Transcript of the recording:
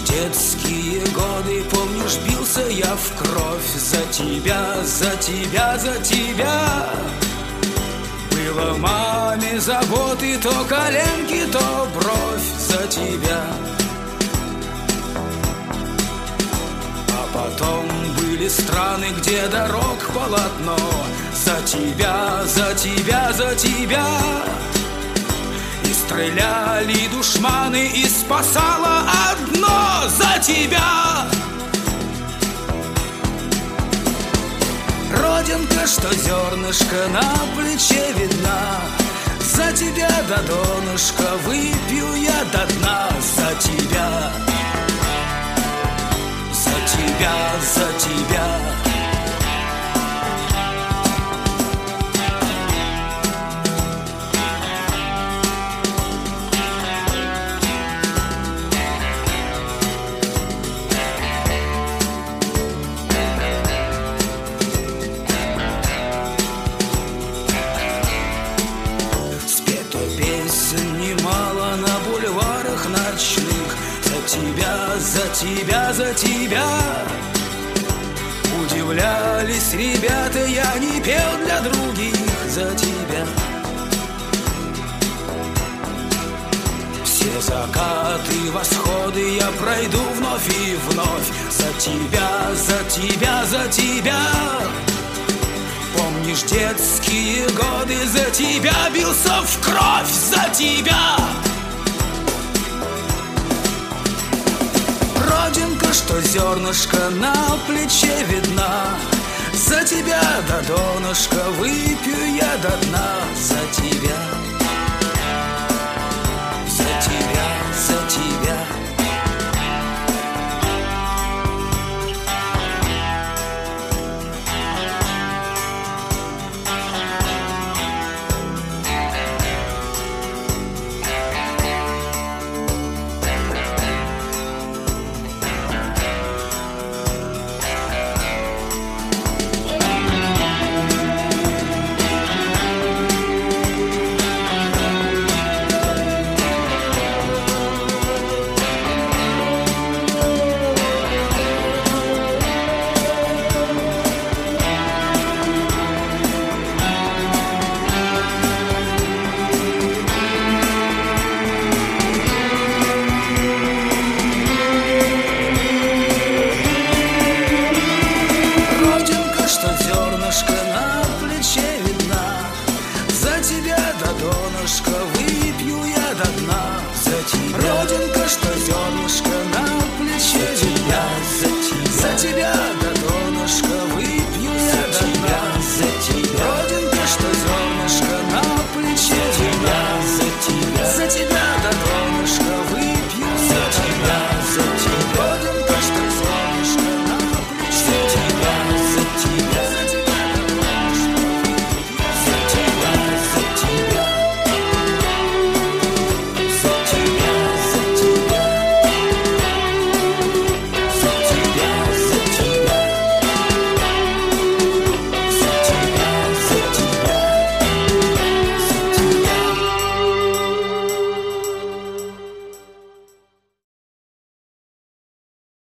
детские годы, помнишь, бился я в кровь за тебя, за тебя, за тебя. Было маме заботы, то коленки, то бровь за тебя. А потом были страны, где дорог полотно. За тебя, за тебя, за тебя. И стреляли душманы, и спасало одно: за тебя. Родинка, что зернышко на плече видна, за тебя до донышка выпью я до дна. За тебя, за тебя, за тебя. Немало на бульварах ночных. За тебя, за тебя, за тебя. Удивлялись ребята, я не пел для других. За тебя. Все закаты, восходы я пройду вновь и вновь. За тебя, за тебя, за тебя. Помнишь детские годы, за тебя бился в кровь, за тебя. Родинка, что зернышко на плече видна, за тебя до донышка выпью я до дна. За тебя, за тебя, за тебя. Выпью я до дна. За тебя. Родинка, что